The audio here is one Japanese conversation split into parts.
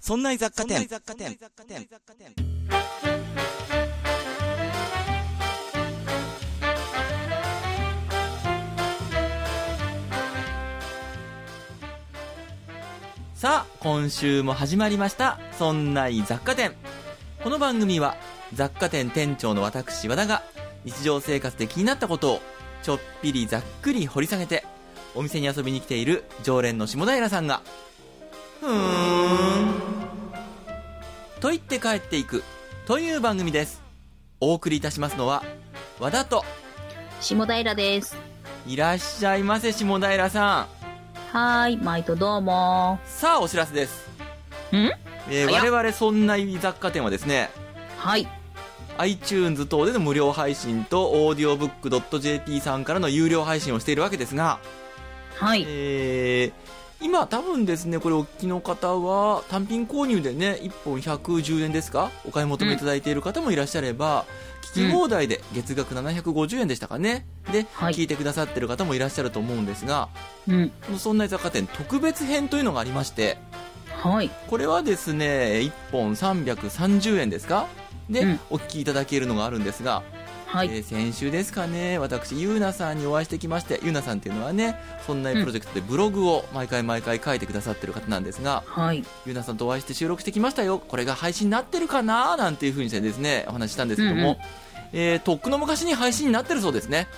そんな雑貨店。さあ、今週も始まりました。そんな雑貨店。この番組は雑貨店店長の私和田が日常生活で気になったことをちょっぴりざっくり掘り下げて、お店に遊びに来ている常連の下平さんがと言って帰っていくという番組です。お送りいたしますのは和田と下平です。 いらっしゃいませ。下平さん、はーい、毎度どうも。 さあ、お知らせです。我々そんな雑貨店はですね、 はい、 iTunes 等での無料配信と audiobook.jp さんからの有料配信をしているわけですが、 はい、 今多分ですね、これお聞きの方は単品購入でね、1本110円ですか、お買い求めいただいている方もいらっしゃれば、聞き放題で月額750円でしたかね、で、聞いてくださっている方もいらっしゃると思うんですが、そんな雑貨店特別編というのがありまして、 はい、 これはですね、1本330円ですかで、お聞きいただけるのがあるんですが、はい、先週ですかね、私ゆうなさんにお会いしてきまして、ゆうなさんっていうのはね、そんなプロジェクトでブログを毎回書いてくださってる方なんですが、はい、ゆうなさんとお会いして収録してきましたよ、これが配信になってるかななんていう風にしてですね、お話したんですけども、とっくの昔に配信になってるそうですね。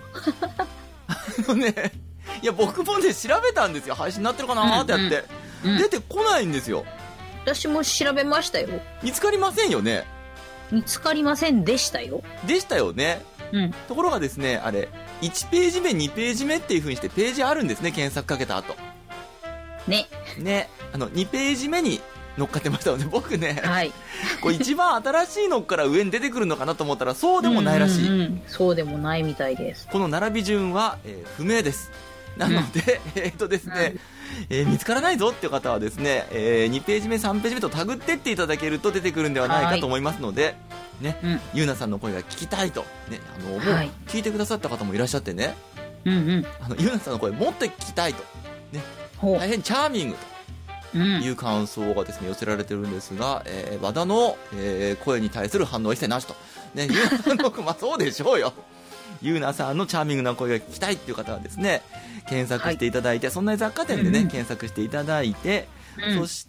いや、僕もね調べたんですよ、配信になってるかなってやって、出てこないんですよ。 私も調べましたよ。 見つかりませんよね。 見つかりませんでしたよ。 でしたよね。ところがですね、あれ1ページ目2ページ目っていう風にしてページあるんですね、検索かけた後ね、2ページ目に乗っかってましたので、僕ね、はい、これ一番新しいのから上に出てくるのかなと思ったらそうでもないらしい。 そうでもないみたいです。 この並び順は、不明です。なので、ですね、見つからないぞっていう方はですね、2ページ目3ページ目とタグってっていただけると出てくるんではないかと思いますので、ゆうなさんの声が聞きたいと、もう聞いてくださった方もいらっしゃってね、ゆうなさんの声もっと聞きたいと、大変チャーミングという感想がですね寄せられてるんですが、和田の、声に対する反応は一切なしと、ゆうなさんの声、そうでしょうよ。ゆうなさんのチャーミングな声が聞きたいっていう方はですね、検索していただいて、そんな雑貨店でね、検索していただいて、そして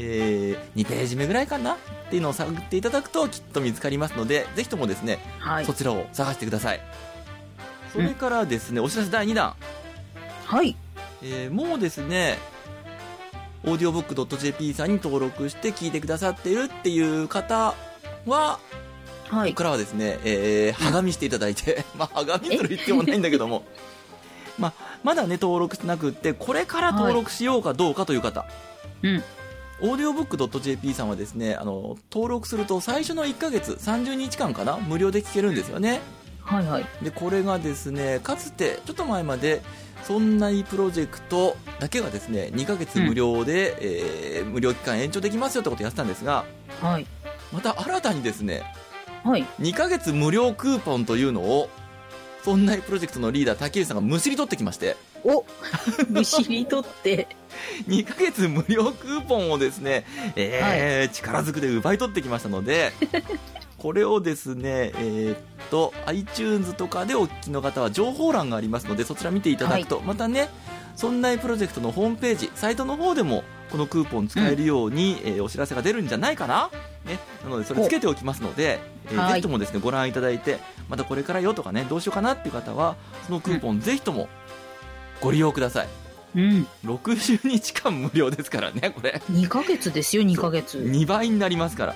、2ページ目ぐらいかなっていうのを探っていただくときっと見つかりますので、ぜひともですね、そちらを探してください。それからですね、お知らせ第2弾、はい、もうですね、audiobook.jp さんに登録して聞いてくださっているっていう方は、ここからはですね、はがみしていただいてはがみする必要もないんだけどもまだね登録してなくって、これから登録しようかどうかという方、audiobook.jp さんはですね、登録すると最初の1ヶ月30日間かな、無料で聞けるんですよね。でこれがですね、かつてちょっと前までそんないプロジェクトだけがですね2ヶ月無料で、無料期間延長できますよってことをやってたんですが、また新たにですね、2ヶ月無料クーポンというのをそんなプロジェクトのリーダー竹内さんがむしり取ってきまして、 むしり取って 2ヶ月無料クーポンをですね、力ずくで奪い取ってきましたのでこれをですね、iTunes とかでお聞きの方は情報欄がありますので、そちら見ていただくと、またね、そんなプロジェクトのホームページ、サイトの方でもこのクーポン使えるように、お知らせが出るんじゃないかな、なのでそれつけておきますので、ぜひともですねご覧いただいて、またこれからよとかね、どうしようかなっていう方はそのクーポンぜひともご利用ください。60日間無料ですからね、これ 2ヶ月ですよ。2ヶ月 2倍になりますから、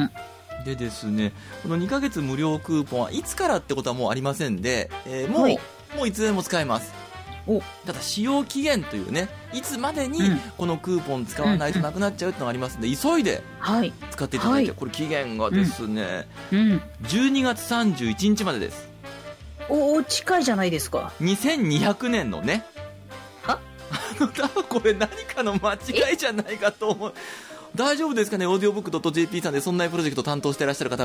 でですね、この2ヶ月無料クーポンはいつからってことはもうありませんで、もういつでも使えます。ただ使用期限というね、いつまでにこのクーポン使わないとなくなっちゃうってのがありますので、急いで使っていただいて、これ期限がですね、12月31日までです。 近いじゃないですか。 2200年のね、多分これ何かの間違いじゃないかと思う。大丈夫ですかね、audiobook.jp さんでそんなプロジェクト担当していらっしゃる方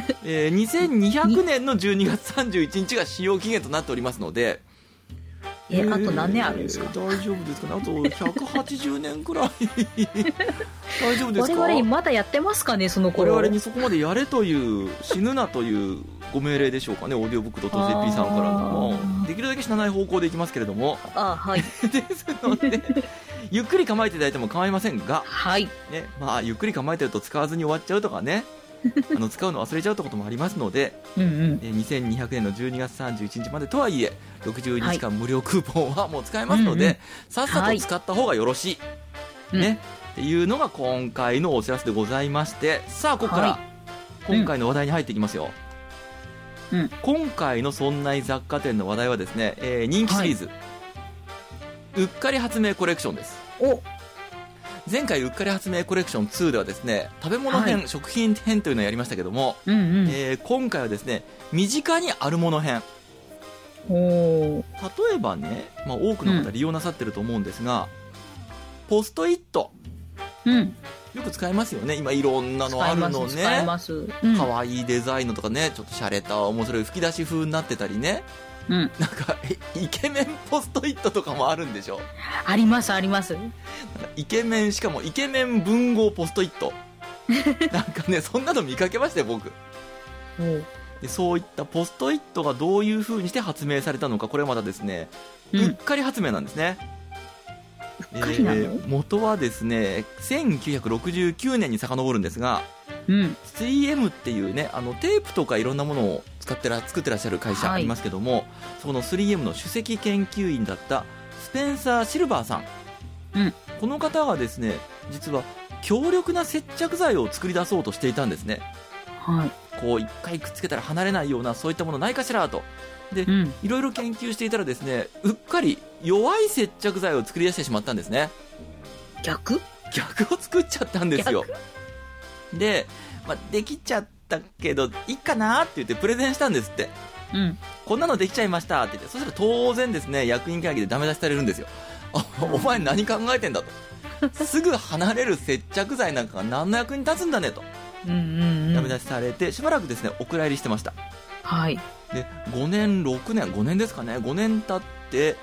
々、2200年の12月31日が使用期限となっておりますので、 あと何年あるんですか？ 大丈夫ですかね。あと180年くらい大丈夫ですか？ 我々にまだやってますかね、その頃。 我々にそこまでやれという死ぬなというご命令でしょうかね、オーディオブック .jp さんからの。できるだけ死なない方向でいきますけれども、 はいですのでゆっくり構えていただいても構いませんが、 はいね、ゆっくり構えてると使わずに終わっちゃうとかね使うの忘れちゃうってこともありますので、2200年の12月31日までとはいえ60日間無料クーポンはもう使えますので、さっさと使った方がよろしい、ね、っていうのが今回のお知らせでございまして、さあここから今回の話題に入っていきますよ。今回のそんない雑貨店の話題はですね、人気シリーズ、うっかり発明コレクションです。前回うっかり発明コレクション2ではですね、食べ物編、食品編というのをやりましたけども、今回はですね、身近にあるもの編。例えばね、多くの方利用なさってると思うんですが、ポストイット、よく使いますよね。今いろんなのあるのね。 使います。 可愛いデザインのとかね、ちょっと洒落た面白い吹き出し風になってたりね、なんかイケメンポストイットとかもあるんでしょ。 ありますあります。 イケメン、しかもイケメン文豪ポストイットなんかね、そんなの見かけましたよ僕。でそういったポストイットがどういう風にして発明されたのか、これはまたですね、うっかり発明なんですね。元はですね1969年に遡るんですが、3M っていうね、テープとかいろんなものを作ってらっしゃる会社ありますけども、その 3M の首席研究員だったスペンサー・シルバーさん、この方がですね、実は強力な接着剤を作り出そうとしていたんですね。こう一回くっつけたら離れないような、そういったものないかしらと。で、いろいろ研究していたらですね、うっかり弱い接着剤を作り出してしまったんですね。逆を作っちゃったんですよ。で、できちゃったけどいいかなって言ってプレゼンしたんですって。こんなのできちゃいましたって言って、そしたら当然ですね、役員会議でダメ出しされるんですよ。お前何考えてんだとすぐ離れる接着剤なんかが何の役に立つんだねと、ダメ出しされてしばらくですねお蔵入りしてました。で5年ですかね、5年経って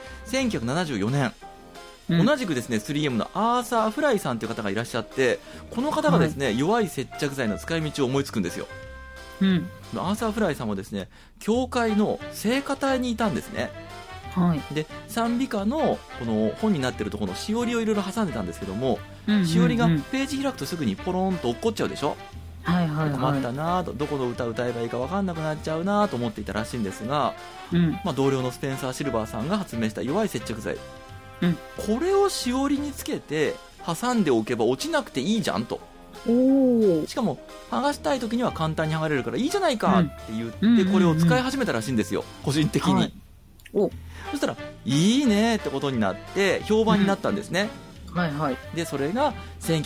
1974年、同じくですね 3M のアーサー・フライさんという方がいらっしゃって、この方がですね、弱い接着剤の使い道を思いつくんですよ。アーサー・フライさんはですね、教会の聖歌隊にいたんですね。で賛美歌のこの本になってるところのしおりをいろいろ挟んでたんですけども、しおりがページ開くとすぐにポロンと落っこっちゃうでしょ。困ったなと、どこの歌を歌えばいいか分かんなくなっちゃうなと思っていたらしいんですが、同僚のスペンサー・シルバーさんが発明した弱い接着剤、これをしおりにつけて挟んでおけば落ちなくていいじゃんと。しかも剥がしたい時には簡単に剥がれるからいいじゃないかって言って、これを使い始めたらしいんですよ、個人的に。そしたらいいねってことになって評判になったんですね。でそれが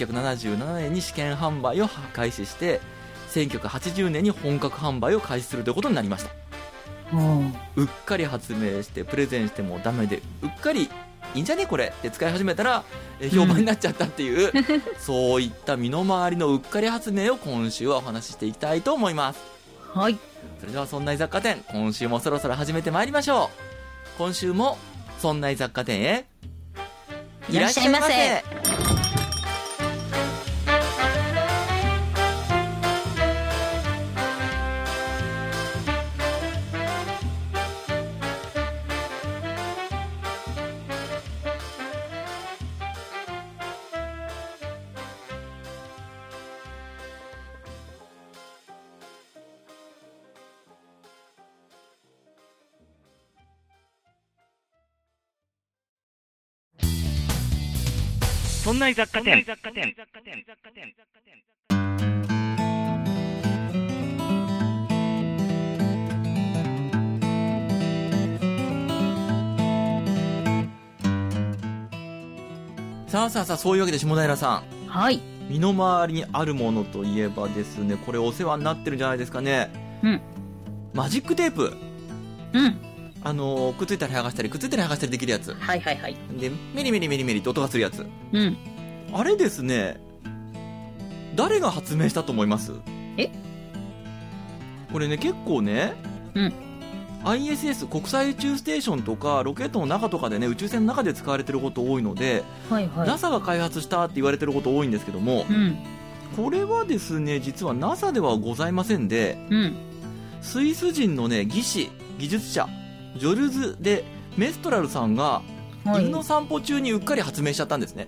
1977年に試験販売を開始して、1980年に本格販売を開始するということになりました。うっかり発明してプレゼンしてもダメで、うっかりいいんじゃねこれって使い始めたら評判になっちゃったっていう、そういった身の回りのうっかり発明を今週はお話ししていきたいと思います。それではそんな雑貨店、今週もそろそろ始めてまいりましょう。今週もそんな雑貨店へいらっしゃいませ。そんな雑貨店。さあそういうわけで下平さん、身の回りにあるものといえばですね、これお世話になってるんじゃないですかね。マジックテープ。くっついたり剥がしたりくっついたり剥がしたりできるやつ。でメリメリメリメリと音がするやつ。あれですね、誰が発明したと思います？これね結構ね、 ISS 国際宇宙ステーションとかロケットの中とかでね、宇宙船の中で使われてること多いので、 はいはい。 NASA が開発したって言われてること多いんですけども、 うん。 これはですね、実は NASA ではございませんで、 うん。 スイス人のね、技術者ジョルズ・デ・メストラルさんがはい。 犬の散歩中にうっかり発明しちゃったんですね。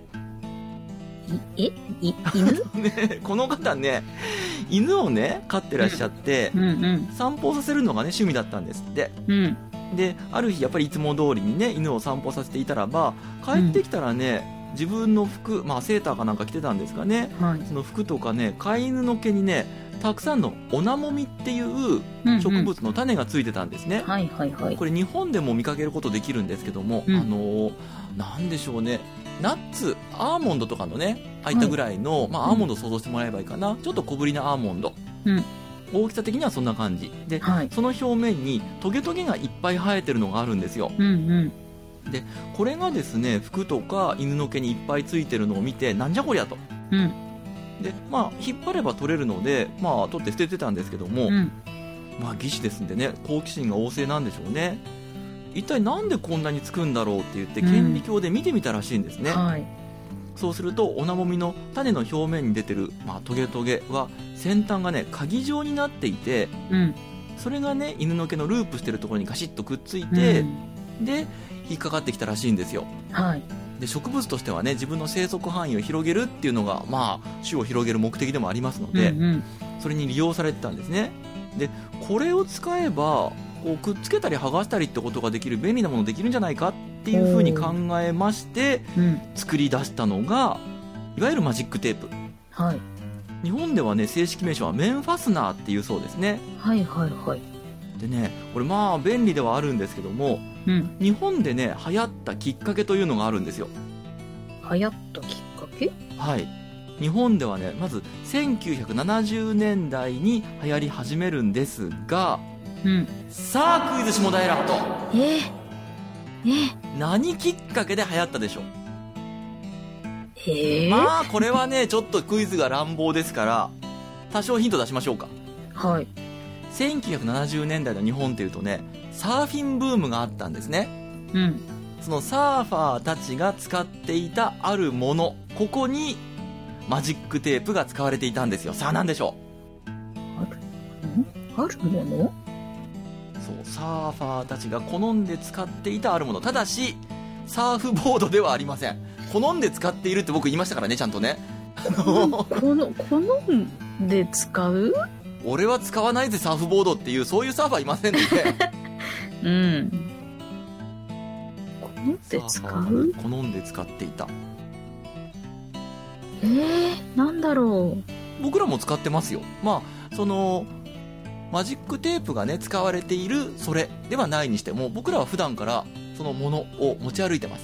犬ね、この方ね、犬をね飼ってらっしゃって、 うんうん。 散歩させるのがね趣味だったんですって。 うん。 である日やっぱりいつも通りにね犬を散歩させていたらば、帰ってきたらね、自分の服、セーターかなんか着てたんですかね、 はい。 その服とかね、飼い犬の毛にねたくさんのオナモミっていう植物の種がついてたんですね。 はいはいはい。 これ日本でも見かけることできるんですけども、なんでしょうね、ナッツ、アーモンドとかのね、ああいったぐらいの、アーモンドを想像してもらえばいいかな。ちょっと小ぶりなアーモンド。 うん。 大きさ的にはそんな感じ。で、 はい。 その表面にトゲトゲがいっぱい生えてるのがあるんですよ。 うんうん。 これがですね、服とか犬の毛にいっぱいついてるのを見て、なんじゃこりゃと。 うん。 で、引っ張れば取れるので、取って捨ててたんですけども、 うん。 技師ですんでね、好奇心が旺盛なんでしょうね。一体なんでこんなにつくんだろうって言って顕微鏡で見てみたらしいんですね。 はい。 そうするとオナモミの種の表面に出てる、トゲトゲは先端がね鍵状になっていて、 うん。 それがね犬の毛のループしてるところにガシッとくっついて、で引っかかってきたらしいんですよ。 はい。 で植物としてはね、自分の生息範囲を広げるっていうのが種を広げる目的でもありますので、 うんうん。 それに利用されてたんですね。でこれを使えばこうくっつけたり剥がしたりってことができる便利なものできるんじゃないかっていうふうに考えましてうん。 作り出したのがいわゆるマジックテープ。 はい。 日本ではね正式名称はメンファスナーっていうそうですね。 はいはいはい。 でねこれ便利ではあるんですけども、 うん。 日本でね流行ったきっかけというのがあるんですよ。 流行ったきっかけ？ はい、日本ではねまず1970年代に流行り始めるんですが、 うん。 さあクイズ下平と何きっかけで流行ったでしょう。これはねちょっとクイズが乱暴ですから多少ヒント出しましょうか。 はい。 1970年代の日本っていうとねサーフィンブームがあったんですね。 うん。 そのサーファーたちが使っていたあるもの、ここにマジックテープが使われていたんですよ。さあ何でしょあるもの？ う。そうサーファーたちが好んで使っていたあるもの。ただしサーフボードではありません。好んで使っているって僕言いましたからね、ちゃんとね。 好んで使う？ 俺は使わないぜサーフボードっていうそういうサーファーいませんのでうん。好んで使う？ 好んで使っていた。 なんだろう。僕らも使ってますよ。そのマジックテープがね使われているそれではないにしても、僕らは普段からそのものを持ち歩いてます。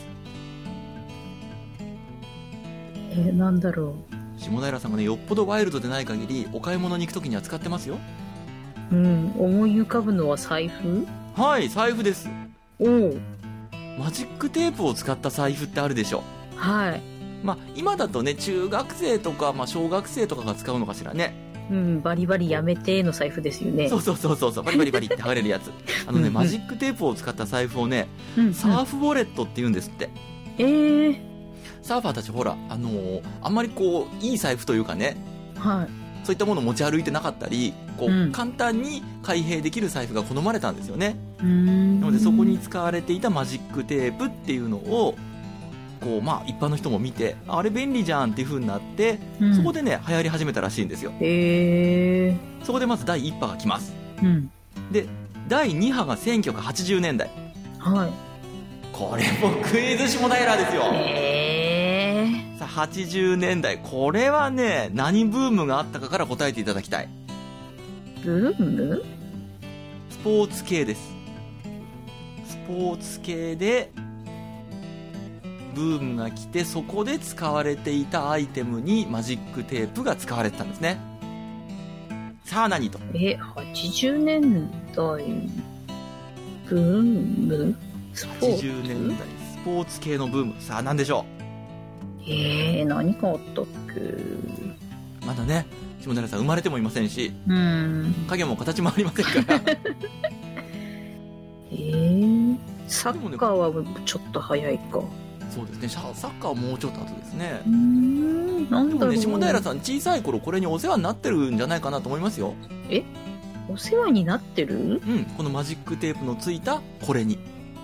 なんだろう。下平さんがねよっぽどワイルドでない限りお買い物に行くときには使ってますよ。 うん。思い浮かぶのは財布？ はい、財布です。 おお。 マジックテープを使った財布ってあるでしょ。 はい。 今だとね中学生とか、小学生とかが使うのかしらね。 うん、バリバリやめての財布ですよね。 そうバリバリバリって剥がれるやつマジックテープを使った財布をね、サーフウォレットって言うんですって。サーファーたちほらあんまりこういい財布というかね、 はい、 そういったものを持ち歩いてなかったり簡単に開閉できる財布が好まれたんですよね。なのでそこに使われていたマジックテープっていうのをこう一般の人も見てあれ便利じゃんっていう風になって、そこでね流行り始めたらしいんですよ。そこでまず第1波が来ます、で第2波が1980年代。はい。これもクイズ下平ですよ。さあ80年代、これはね何ブームがあったかから答えていただきたい。 ブーム？ スポーツ系です。スポーツ系でブームが来て、そこで使われていたアイテムにマジックテープが使われてたんですね。さあ何と。 80年代ブーム？ 80年代スポーツ系のブーム。さあ何でしょう。何があったっけ。 まだね下平さん生まれてもいませんし、影も形もありませんからサッカーはちょっと早いか。 そうですね、サッカーはもうちょっと後ですね。 なんだろう。 でもね、下平さん小さい頃これにお世話になってるんじゃないかなと思いますよ。 お世話になってる？ このマジックテープのついたこれに。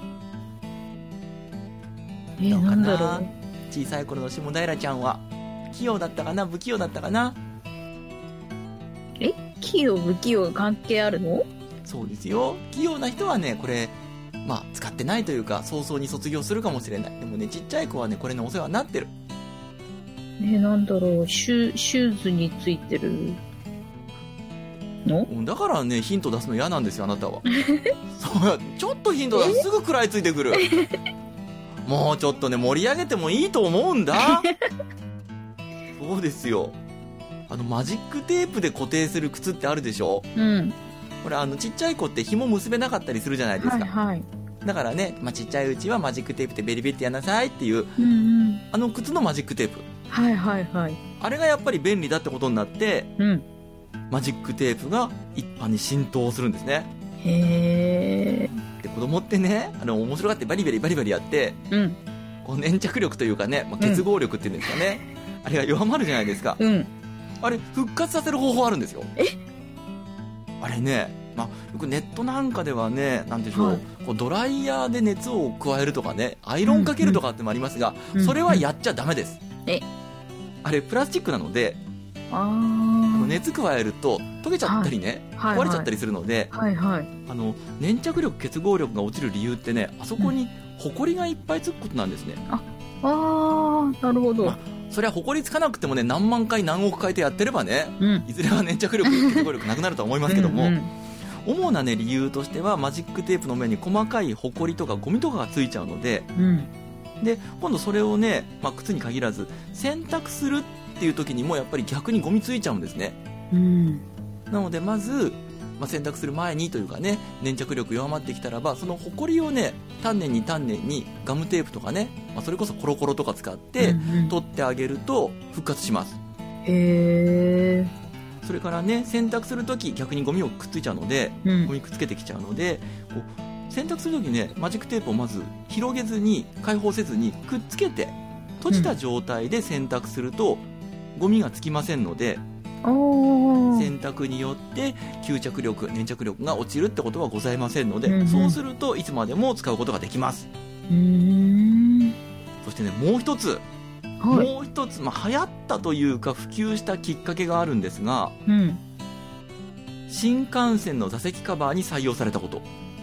どうかなんだろう。 小さい頃の下平ちゃんは器用だったかな、不器用だったかな。 器用不器用関係あるの？ そうですよ。器用な人はね、これ使ってないというか早々に卒業するかもしれない。でもね、ちっちゃい子はね、これにお世話になってる。 なんだろう、シューズについてるの？ だからね、ヒント出すの嫌なんですよ、あなたは。そうや、ちょっとヒント出すとすぐ食らいついてくる。もうちょっとね、盛り上げてもいいと思うんだ。そうですよ。マジックテープで固定する靴ってあるでしょ。これちっちゃい子って紐結べなかったりするじゃないですか。だからね、ちっちゃいうちはマジックテープでベリベリってやんなさいっていう、靴のマジックテープ。あれがやっぱり便利だってことになって、マジックテープが一般に浸透するんですね。で、子供ってね、面白がってバリバリバリバリやって、こう粘着力というかね、結合力っていうんですかね、あれが弱まるじゃないですか。あれ復活させる方法あるんですよ。あれね、よくネットなんかではね、なんでしょう、こうドライヤーで熱を加えるとかね、アイロンかけるとかってもありますが、それはやっちゃダメです。あれプラスチックなので、熱加えると溶けちゃったりね、壊れちゃったりするので、粘着力結合力が落ちる理由ってね、あそこにホコリがいっぱいつくことなんですね。 なるほど。 それはホコリつかなくてもね、何万回何億回とやってればね、いずれは粘着力結合力なくなるとは思いますけども、主なね、理由としてはマジックテープの面に細かいホコリとかゴミとかがついちゃうので、で今度それをね、靴に限らず洗濯するっていう時にもやっぱり逆にゴミついちゃうんですね。なのでまず、洗濯する前にというかね、粘着力弱まってきたらば、そのホコリをね、丹念にガムテープとかね、それこそコロコロとか使って取ってあげると復活します。それからね、洗濯するとき逆にゴミをくっついちゃうので、ゴミくっつけてきちゃうので、こう洗濯するときね、マジックテープをまず広げずに開放せずにくっつけて閉じた状態で洗濯すると、ゴミがつきませんので、洗濯によって吸着力、粘着力が落ちるってことはございませんので、そうするといつまでも使うことができます。そしてね、もう一つ、流行ったというか普及したきっかけがあるんですが、新幹線の座席カバーに採用されたこと。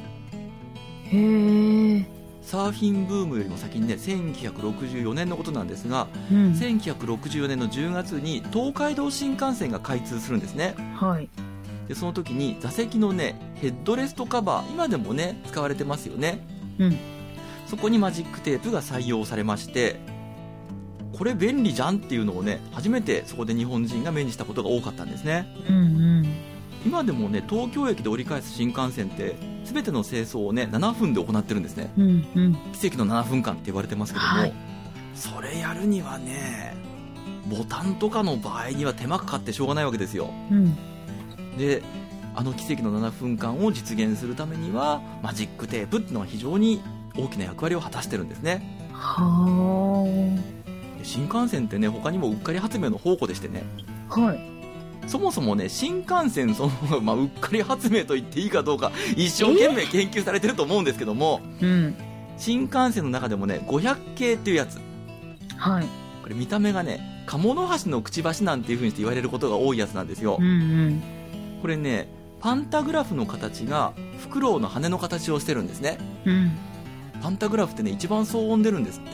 サーフィンブームよりも先にね、1964年のことなんですが、1964年の10月に東海道新幹線が開通するんですね。でその時に座席のね、ヘッドレストカバー、今でもね使われてますよね。そこにマジックテープが採用されまして、これ便利じゃんっていうのをね、初めてそこで日本人が目にしたことが多かったんですね。今でもね、東京駅で折り返す新幹線って全ての清掃をね、7分で行ってるんですね。奇跡の7分間って言われてますけども、それやるにはね、ボタンとかの場合には手間かかってしょうがないわけですよ。で、奇跡の7分間を実現するためにはマジックテープっていうのは非常に大きな役割を果たしてるんですね。新幹線ってね、他にもうっかり発明の宝庫でしてね、そもそもね、新幹線その、うっかり発明と言っていいかどうか一生懸命研究されてると思うんですけども、新幹線の中でもね、500系っていうやつ、これ見た目がね、鴨の橋のくちばしなんていう風にして言われることが多いやつなんですよ。これね、パンタグラフの形がフクロウの羽の形をしてるんですね。パンタグラフってね、一番騒音出るんですって。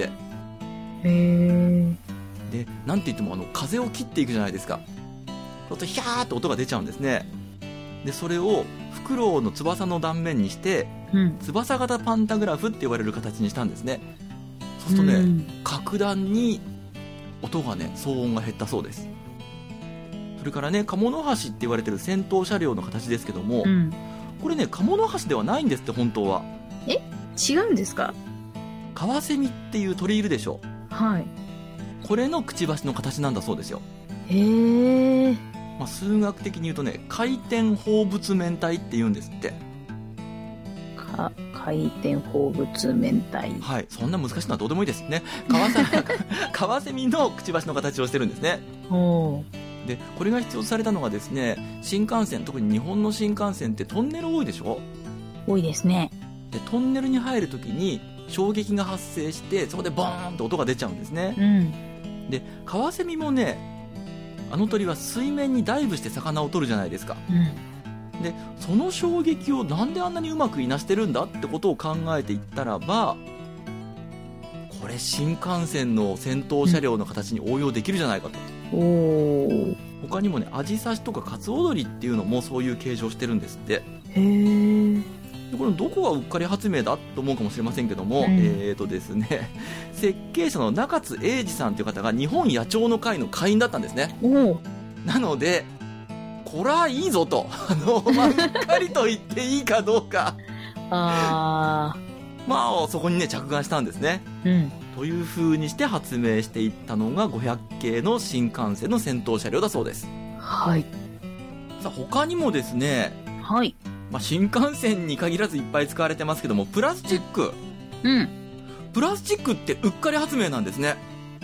で、なんて言っても風を切っていくじゃないですか。そうするとヒャーって音が出ちゃうんですね。でそれをフクロウの翼の断面にして、翼型パンタグラフって言われる形にしたんですね。そうするとね、格段に音がね、騒音が減ったそうです。それからね、鴨の橋って言われてる先頭車両の形ですけども、これね、鴨の橋ではないんですって、本当は。 違うんですか？ カワセミっていう鳥いるでしょ。これのくちばしの形なんだそうですよ。数学的に言うとね、回転放物面体って言うんですって。 回転放物明太。 はい、そんな難しいのはどうでもいいですね。カワセミのくちばしの形をしてるんですね。 おー。 でこれが必要とされたのがですね、新幹線、特に日本の新幹線ってトンネル多いでしょ。 多いですね。 でトンネルに入るときに衝撃が発生して、そこでボーンと音が出ちゃうんですね。 うん。 でカワセミもね、あの鳥は水面にダイブして魚を取るじゃないですか。 うん。 でその衝撃をなんであんなにうまくいなしてるんだってことを考えていったらば、これ新幹線の先頭車両の形に応用できるじゃないかと。 おー。 他にもね、アジサシとかカツオドリっていうのもそういう形状してるんですって。 へー。 でこれどこがうっかり発明だと思うかもしれませんけども、ですね、設計者の中津英二さんという方が日本野鳥の会の会員だったんですね。 おー。 なのでこらいいぞと、うっかりと言っていいかどうかあまあそこにね着眼したんですね。 ー。うん。 という風にして発明していったのが500系の新幹線の先頭車両だそうです。 はい。 さあ他にもですね、 はい。 新幹線に限らずいっぱい使われてますけども、プラスチック。 うん。 プラスチックってうっかり発明なんですね。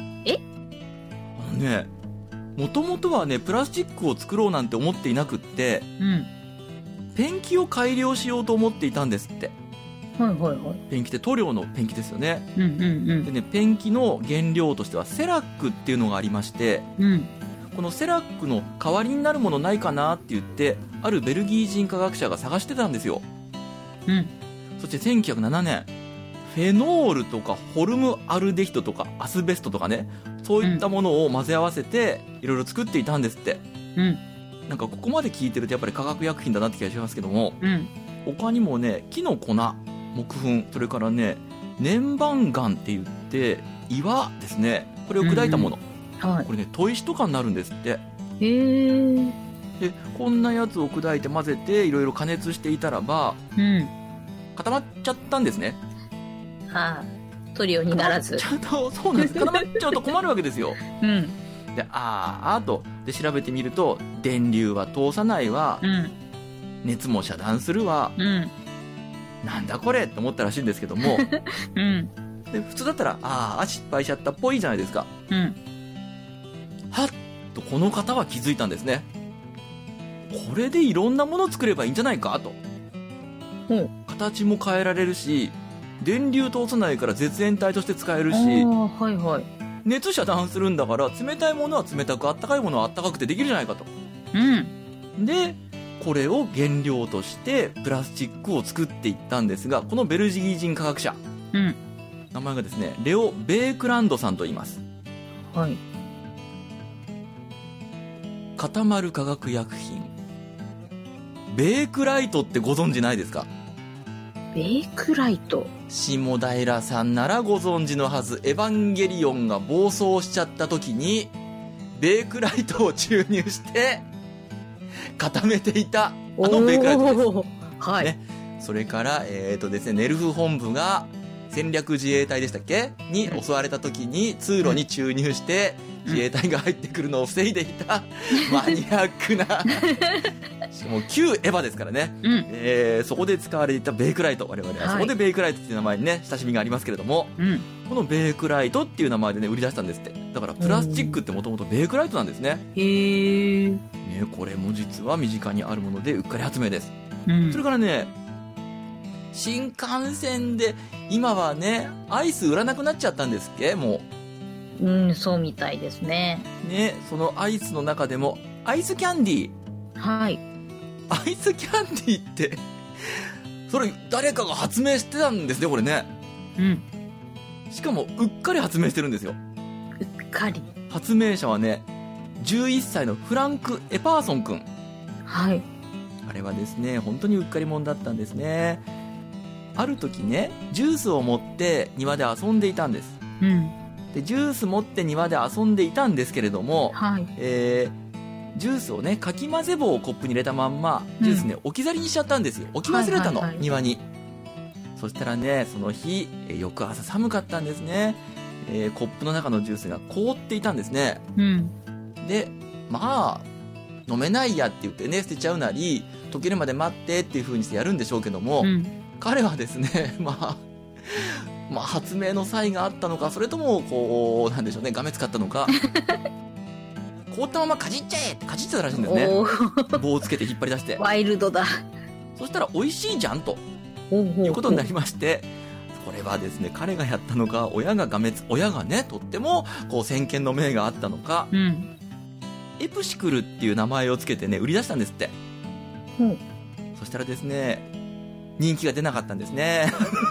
もともとはね、プラスチックを作ろうなんて思っていなくって、 うん。 ペンキを改良しようと思っていたんですって。 はいはいはい。 ペンキって塗料のペンキですよね。 うんうんでね、ペンキの原料としてはセラックっていうのがありまして、 うん。うん。 このセラックの代わりになるものないかなって言って、あるベルギー人科学者が探してたんですよ。 うん。 そして1907年、フェノールとかホルムアルデヒドとかアスベストとかね、そういったものを混ぜ合わせていろいろ作っていたんですって。 うん。 なんかここまで聞いてるとやっぱり化学薬品だなって気がしますけども、 うん。 他にもね、木の粉、木粉、それからね、粘板岩って言って岩ですね、これを砕いたもの、 はい。 これね砥石とかになるんですって。 へー。 でこんなやつを砕いて混ぜていろいろ加熱していたらばうん。 固まっちゃったんですね。 はあ。トリオにならず。 ちゃんとそうなんです。固まっちゃうと困るわけですよ。 うん。 であとで調べてみると、電流は通さないわ、 うん。 熱も遮断するわ、 うん。 なんだこれって思ったらしいんですけどもうん。 で普通だったら失敗しちゃったっぽいじゃないですか。 うん。 はっとこの方は気づいたんですね。これでいろんなものを作ればいいんじゃないかと。 ほう。 形も変えられるし、電流通さないから絶縁体として使えるし、 はいはい。 熱遮断するんだから冷たいものは冷たく、あったかいものはあったかくてできるじゃないかと。 うん。 でこれを原料としてプラスチックを作っていったんですが、このベルギー人科学者、 うん。 名前がですねレオ・ベークランドさんと言います。 はい。 固まる化学薬品ベークライトってご存知ないですか？ ベークライト。 下平さんならご存知のはず。エヴァンゲリオンが暴走しちゃった時にベークライトを注入して固めていたベークライトです。 はい。 ね、それからですね、ネルフ本部が戦略自衛隊でしたっけに襲われた時に通路に注入して自衛隊が入ってくるのを防いでいたマニアックなしかも旧エヴァですからね、 うん。 そこで使われていたベークライト、我々はそこでベークライトっていう名前にね親しみがありますけれども、 うん。 このベークライトっていう名前でね売り出したんですって。だからプラスチックってもともとベークライトなんですね。 へー。 ね、これも実は身近にあるものでうっかり発明です。 うん。 それからね、新幹線で今はねアイス売らなくなっちゃったんですっけ、もうん、そうみたいですね。 うね。そのアイスの中でもアイスキャンディー、 はい。 アイスキャンディーってそれ誰かが発明してたんですね、これね。 うん。 しかもうっかり発明してるんですよ。 うっかり。 発明者はね11歳のフランク・エパーソン君。 はい。 あれはですね本当にうっかり者だったんですね。ある時ねジュースを持って庭で遊んでいたんです。 うん。 でジュース持って庭で遊んでいたんですけれども、 はい。 ジュースをねかき混ぜ棒をコップに入れたまんまジュースね、置き去りにしちゃったんですよ。置き忘れたの、 はいはいはい、 庭に。そしたらねその日、翌朝寒かったんですね。コップの中のジュースが凍っていたんですね。 うん。 でまあ飲めないやって言ってね捨てちゃうなり溶けるまで待ってっていう風にしてやるんでしょうけども、 うん。 彼はですね、発明の才があったのか、それともこうなんでしょうね、がめつかったのか凍ったままかじっちゃえってかじってたらしいんですね。棒をつけて引っ張り出して、 ワイルドだ。 そしたら美味しいじゃんということになりまして、これはですね、彼がやったのか、親がね、とってもこう先見の明があったのか、エプシクルっていう名前をつけてね、売り出したんですって。そしたらですね、人気が出なかったんですね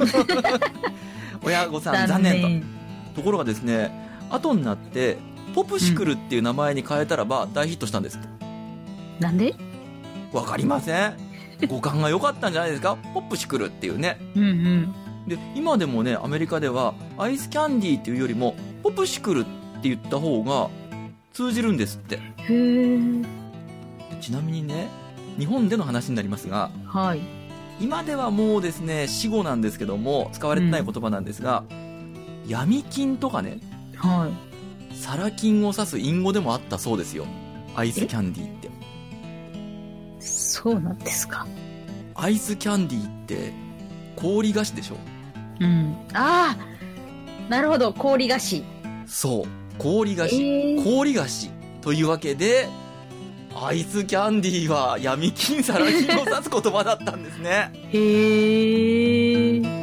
親御さん残念と。ところがですね、後になってポプシクルっていう名前に変えたらば大ヒットしたんですって。 なんで？ わかりません。語感が良かったんじゃないですか、ポプシクルっていうね。で、今でもね、アメリカではアイスキャンディーっていうよりもポプシクルって言った方が通じるんですって。ちなみにね、日本での話になりますが、今ではもうですね、死語なんですけども、使われてない言葉なんですが、闇金とかね、サラ金を指す隠語でもあったそうですよ、アイスキャンディーって。 そうなんですか。 アイスキャンディーって氷菓子でしょ。 ああ、なるほど、氷菓子。そう、 氷菓子、氷菓子というわけで、アイスキャンディーは闇金サラ金を指す言葉だったんですね。 へー。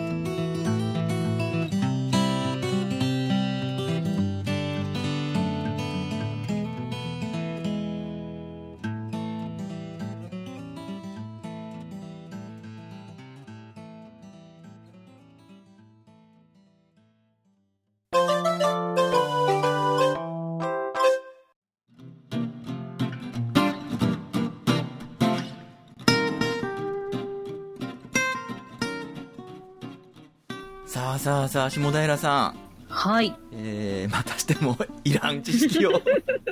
さあ下平さん、またしてもいらん知識を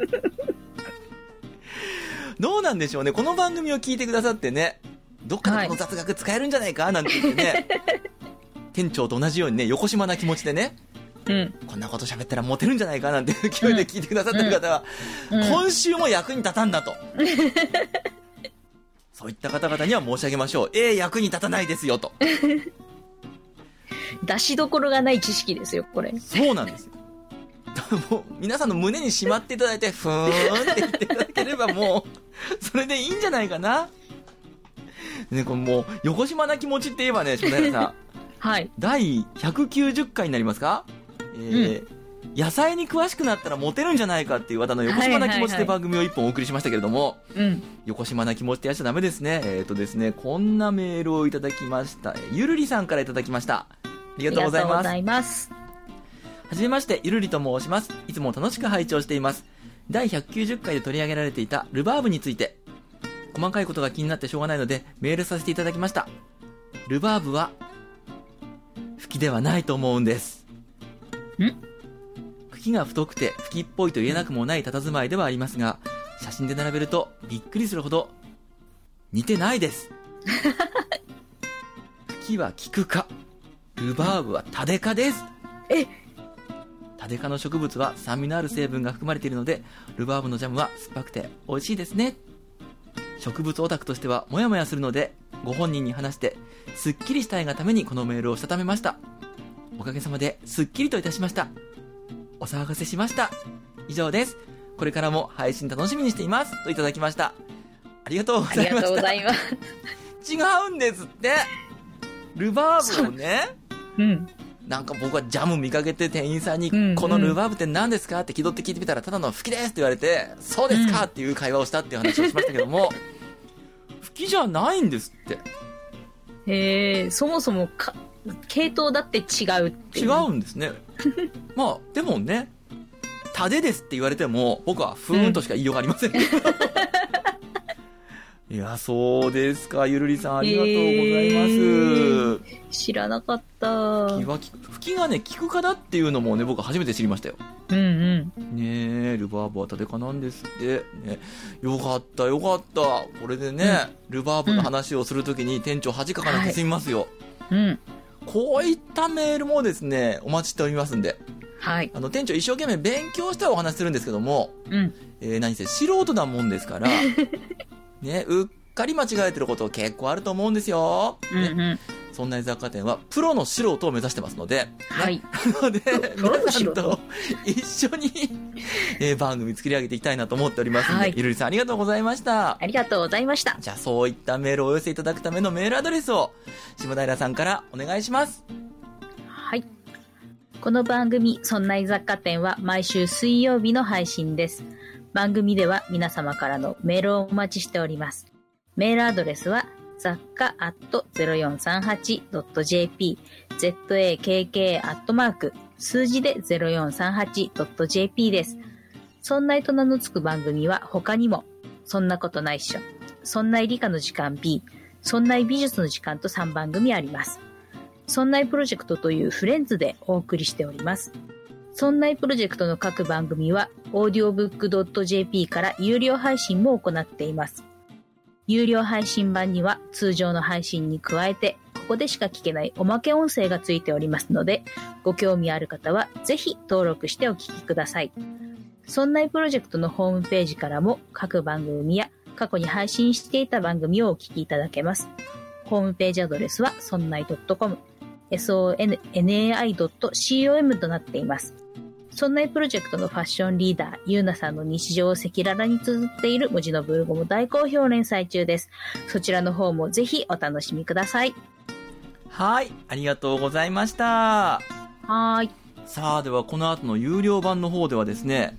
どうなんでしょうね、この番組を聞いてくださってね、どっかでこの雑学使えるんじゃないかなんて言ってね、店長と同じようにね、よこしまな気持ちでね、こんなこと喋ったらモテるんじゃないかなんて勢いで聞いてくださってる方は、今週も役に立たんだとそういった方々には申し上げましょう。役に立たないですよと出しどころがない知識ですよ、これ。 そうなんですよ。もう皆さんの胸にしまっていただいて、ふーんって言っていただければもうそれでいいんじゃないかな。ね、これもう横島な気持ちって言えばね、下平さん、第190回になりますか、野菜に詳しくなったらモテるんじゃないかっていう横島な気持ちで番組を一本お送りしましたけれども、横島な気持ちってやっちゃダメですね。ですね、こんなメールをいただきました。ゆるりさんからいただきました。ありがとうございます。はじめまして、ゆるりと申します。いつも楽しく拝聴しています。第190回で取り上げられていたルバーブについて、細かいことが気になってしょうがないのでメールさせていただきました。ルバーブは茎ではないと思うんです。茎が太くて茎っぽいと言えなくもない佇まいではありますが、写真で並べるとびっくりするほど似てないです茎は菊科、ルバーブはタデ科です。タデ科の植物は酸味のある成分が含まれているので、ルバーブのジャムは酸っぱくて美味しいですね。植物オタクとしてはモヤモヤするので、ご本人に話してすっきりしたいがためにこのメールをしたためました。おかげさまですっきりといたしました。お騒がせしました。以上です。これからも配信楽しみにしていますといただきました。ありがとうございました。ありがとうございます。違うんですって、ルバーブをね、なんか僕はジャム見かけて店員さんに、このルバーブって何ですかって気取って聞いてみたら、ただの吹きですって言われて、そうですかっていう会話をしたっていう話をしましたけども、吹きじゃないんですって。 そもそも系統だって違うっていう。 違うんですねまあでもね、タデですって言われても僕はふーんとしか言いようがありません、いや、そうですか。ゆるりさん、ありがとうございます。 知らなかった。 吹きがね、キク科だっていうのもね、僕は初めて知りましたよ。ねえ、ルバーブはタデ科なんですって、ね。よかった、よかった。これでね、ルバーブの話をするときに店長恥かかなくて済みますよ。こういったメールもですね、お待ちしておりますんで。店長一生懸命勉強してお話しするんですけども、何せ素人なもんですから、ね、うっかり間違えてること結構あると思うんですよ。 そんな雑貨店はプロの素人を目指してますので、 はい。 なので、 プロの皆さん素人と一緒に、番組作り上げていきたいなと思っておりますので、 はいゆるりさんありがとうございました。 ありがとうございました。 じゃあそういったメールをお寄せいただくためのメールアドレスを下平さんからお願いします。 はい。この番組、そんな雑貨店は毎週水曜日の配信です。番組では皆様からのメールをお待ちしております。メールアドレスは雑貨@0438.jp zakk@ 数字で 0438.jp です。そんないと名の付く番組は他にも、そんなことないっしょ、そんない理科の時間 B、そんない美術の時間と3番組あります。そんないプロジェクトというフレンズでお送りしております。そんないプロジェクトの各番組は audiobook.jp から有料配信も行っています。有料配信版には通常の配信に加えてここでしか聞けないおまけ音声がついておりますので、ご興味ある方はぜひ登録してお聞きください。そんないプロジェクトのホームページからも各番組や過去に配信していた番組をお聞きいただけます。ホームページアドレスはそんない .com sonnai.com となっています。そんないプロジェクトのファッションリーダー、ゆうなさんの日常を赤裸々に綴っている文字のブログも大好評連載中です。そちらの方もぜひお楽しみください。 はい、ありがとうございました。 はーい。 さあ、ではこの後の有料版の方ではですね、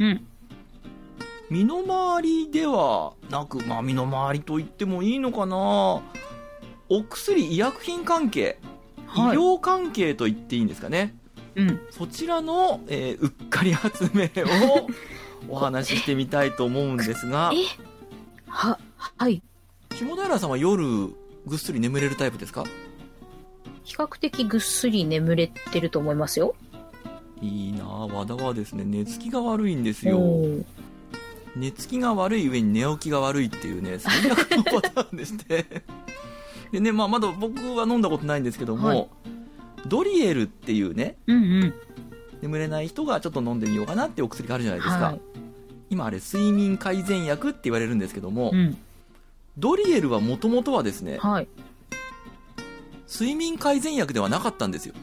身の回りではなく、身の回りと言ってもいいのかな、お薬、医薬品関係、医療関係と言っていいんですかね。そちらの、うっかり発明をお話ししてみたいと思うんですが、 はい。 下平さんは夜ぐっすり眠れるタイプですか？ 比較的ぐっすり眠れてると思いますよ。 いいなぁ。和田はですね、寝つきが悪いんですよ。寝つきが悪い上に寝起きが悪いっていうね、最悪のパターンでしてでね、まだ僕は飲んだことないんですけども、ドリエルっていうね、眠れない人がちょっと飲んでみようかなっていうお薬があるじゃないですか。今あれ睡眠改善薬って言われるんですけども、ドリエルはもともとはですね、睡眠改善薬ではなかったんですよ。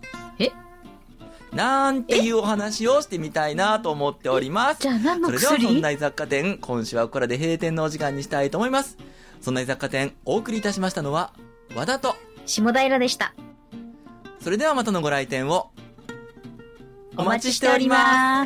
なんていうお話をしてみたいなと思っております。 じゃあ何の薬？ それではそんな雑貨店、今週はこれで閉店のお時間にしたいと思います。そんな雑貨店、お送りいたしましたのは和田と下平でした。 それではまたのご来店をお待ちしております。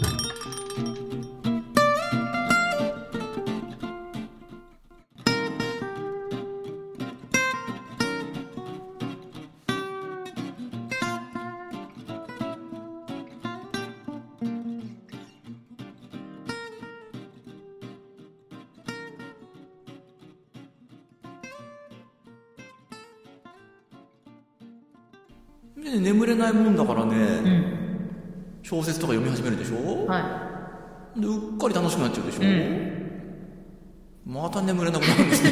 眠れないもんだからね、小説とか読み始めるでしょ、でうっかり楽しくなっちゃうでしょ、また眠れなくなるんですね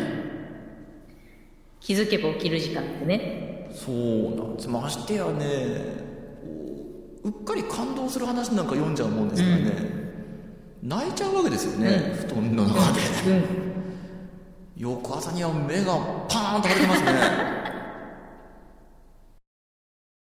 気づけば起きる時間ってね。 そうなんです。ましてやね、うっかり感動する話なんか読んじゃうもんですからね、泣いちゃうわけですよね、布団の中で、翌朝には目がパーンと腫れてますね